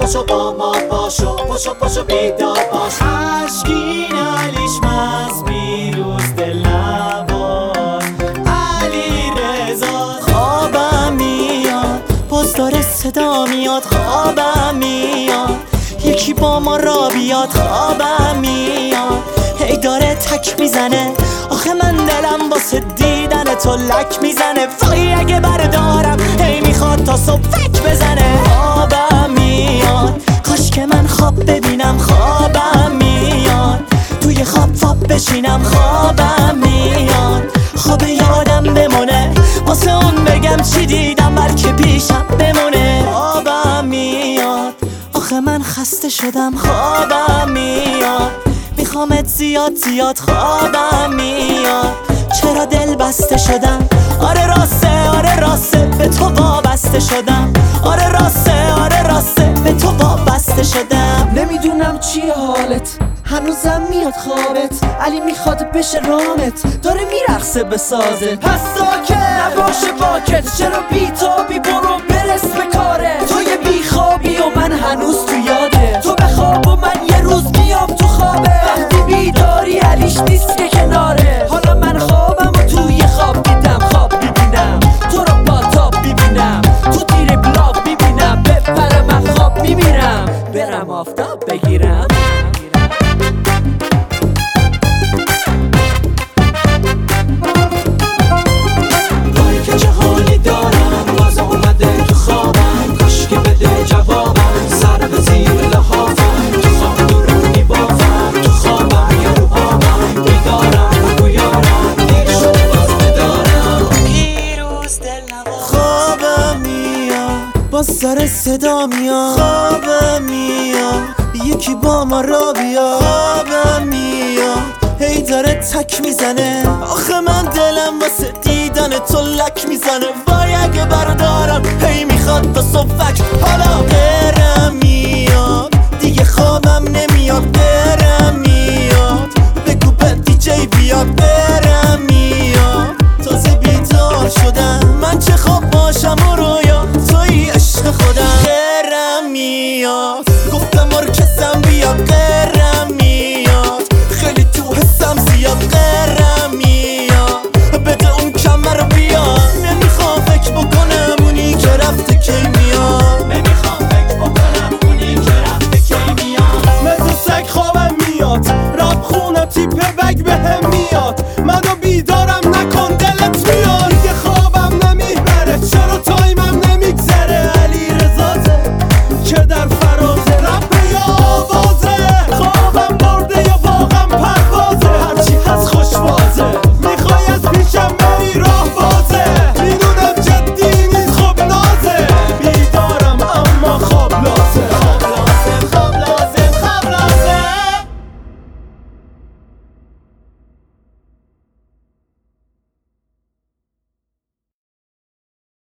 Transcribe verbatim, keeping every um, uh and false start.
پاشو با ما پاشو پاشو پاشو بیدار باش. عشقین علیش مز بیروز دل نوار علی رضا. خوابم میاد باز داره صدا میاد خوابم میاد یکی با ما را بیاد خوابم میاد هی داره تک میزنه آخه من دلم واسه دیدن تو لک میزنه وای اگه بردارم هی میخواد تا صبح فک بزنه. خوابم میاد کاش که من خواب ببینم خوابم میاد توی خواب خواب بشینم خوابم میاد خواب یادم بمونه واسه اون بگم چی دیدم بلکه پیشم بمونه. خوابم میاد آخه من خسته شدم خوابم میاد میخوامت زیاد زیاد خوابم میاد چرا دل بسته شدم آره راسته آره راسته به تو وابسته شدم آره راسته آره راسته به تو وابسته شدم. نمیدونم چیه حالت هنوزم میاد خوابت علی میخواد بشه رامت داره میرقصه به سازه پس ساکت نباشه باکت چرا بیتابی برو برس به کاره تو یه بیخوابی و من هنوز تو یاده تو بخواب و من یه روز میام تو خوابه وقتی بیداری علیش نیست که کناره حالا من خوابم و توی خواب دیدم خواب میبینم تو رو با تاب میبینم تو تیر بلاک میبینم بپره من خواب میبینم برم آفتاب بگیرم. باز داره صدا میاد خوابم میاد یکی با ما را بیاد خوابم میاد هی داره تک میزنه آخه من دلم واسه دیدن تو لک میزنه وای اگه بردارم هی میخواد تا صبحک حالا برم میاد دیگه خوابم نمیاد برم میاد بگو به دیجی بیاد برم میاد تازه بیدار شدم من چه خواب باشم و رویا توی عشق خودم غیرم میاد گفتم ارکستم بیاد غیرم میاد خیلی تو حسم زیاد غیرم میاد بده اون کمر رو بیاد نمیخوام فکر بکنم اونی که رفته کی میاد نمیخوام فکر بکنم اونی که رفته کی میاد مثل سگ خوابم میاد راب خونه تیپ بگ بهم